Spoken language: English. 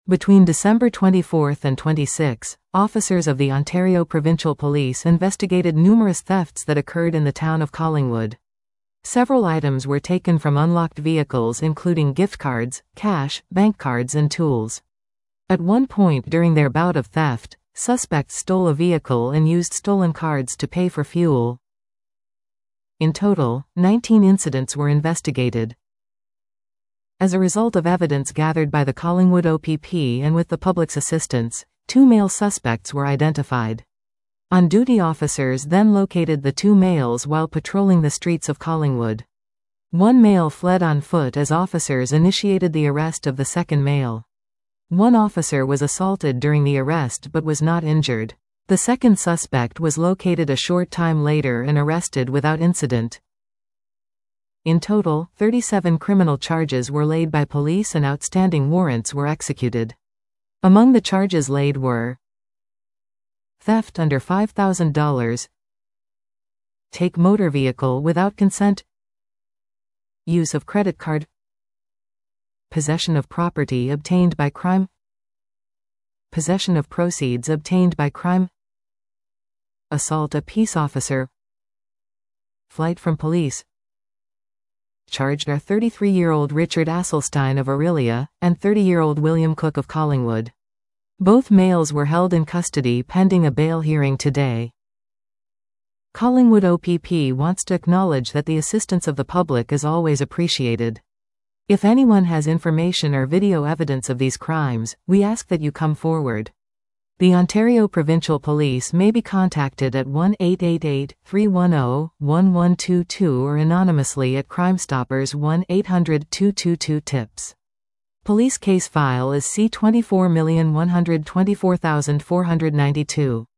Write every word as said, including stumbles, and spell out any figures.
Between December twenty-fourth and twenty-sixth, officers of the Ontario Provincial Police investigated numerous thefts that occurred in the town of Collingwood. Several items were taken from unlocked vehicles, including gift cards, cash, bank cards and tools. At one point during their bout of theft, suspects stole a vehicle and used stolen cards to pay for fuel. In total, nineteen incidents were investigated. As a result of evidence gathered by the Collingwood O P P and with the public's assistance, two male suspects were identified. On-duty officers then located the two males while patrolling the streets of Collingwood. One male fled on foot as officers initiated the arrest of the second male. One officer was assaulted during the arrest but was not injured. The second suspect was located a short time later and arrested without incident. In total, thirty-seven criminal charges were laid by police and outstanding warrants were executed. Among the charges laid were theft under five thousand dollars, take motor vehicle without consent, use of credit card, possession of property obtained by crime, possession of proceeds obtained by crime, assault a peace officer, flight from police. Charged are thirty-three-year-old Richard Asselstein of Aurelia, and thirty-year-old William Cook of Collingwood. Both males were held in custody pending a bail hearing today. Collingwood O P P wants to acknowledge that the assistance of the public is always appreciated. If anyone has information or video evidence of these crimes, we ask that you come forward. The Ontario Provincial Police may be contacted at one eight eight eight, three one zero, one one two two or anonymously at Crime Stoppers one eight hundred, two two two tips. Police case file is C twenty-four one two four four nine two.